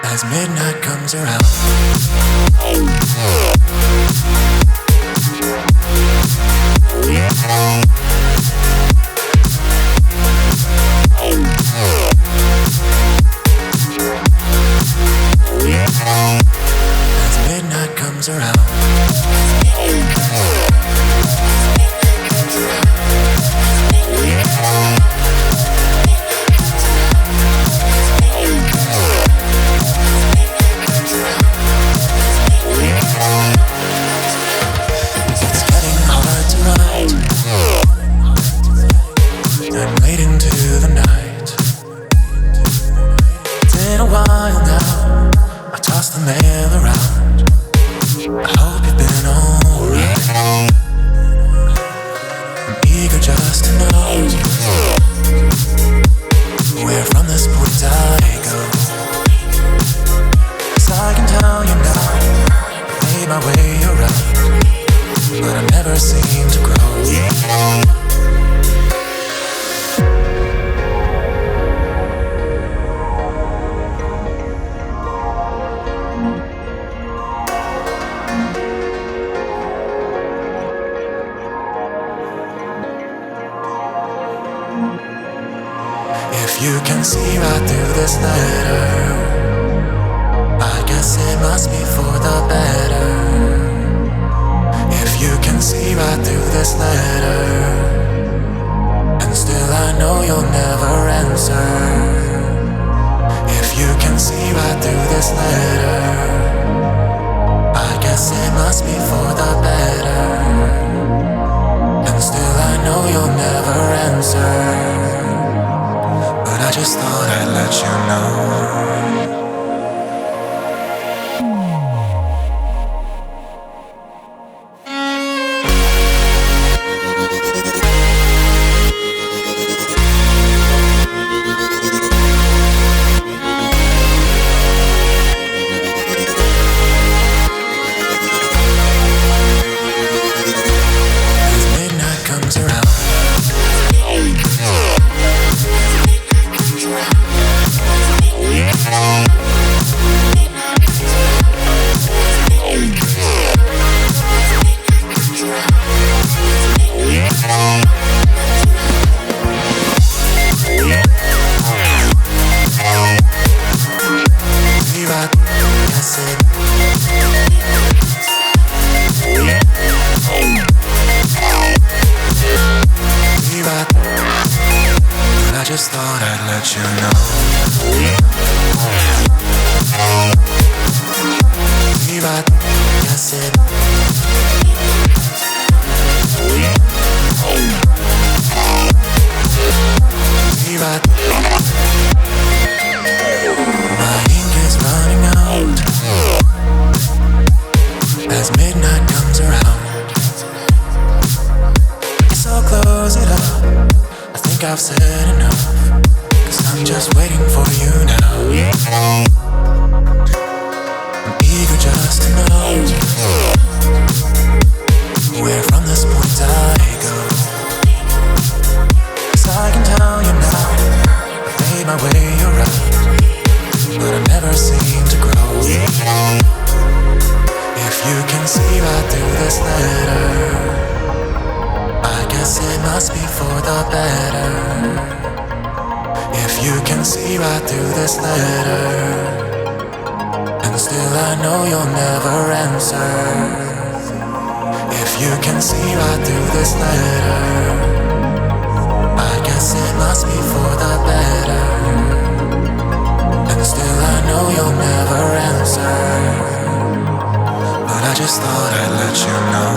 As midnight comes around, as midnight comes around, it's getting hard to write. I'm late into the night. It's been a while now. I toss the mail around. I hope you've been alright. I'm eager just to know where from this point I go. 'Cause I can tell you now, I made my way around, but I never seem to grow. If you can see right through this letter, I guess it must be for the better. If you can see right through this letter, and still I know you'll never answer. If you can see right through this letter, I guess it must be for the better. And still I know you'll never answer. I just thought I'd let you know. As midnight comes around, I just thought I'd let you know. Yes, it. My ink is running out as midnight comes around. So close it up. I think I've said enough, 'cause I'm just waiting for you now. I'm eager just to know where from this point I go. 'Cause I can tell you now, I made my way around, but I never seem to grow. If you can see right through this letter, I guess it must be for the better. If you can see right through this letter, and still I know you'll never answer. If you can see right through this letter, I guess it must be for the better. And still I know you'll never answer. But I just thought I'd let you know.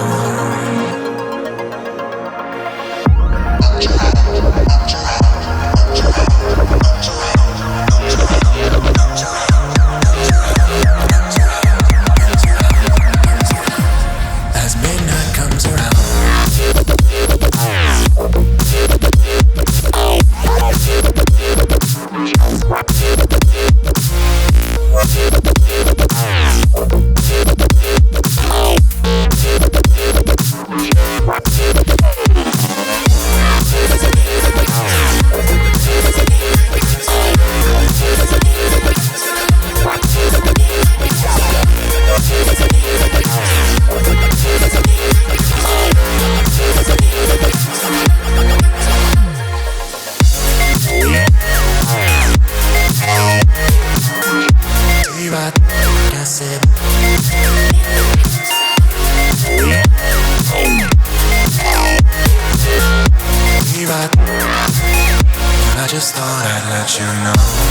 As midnight comes around, let you know.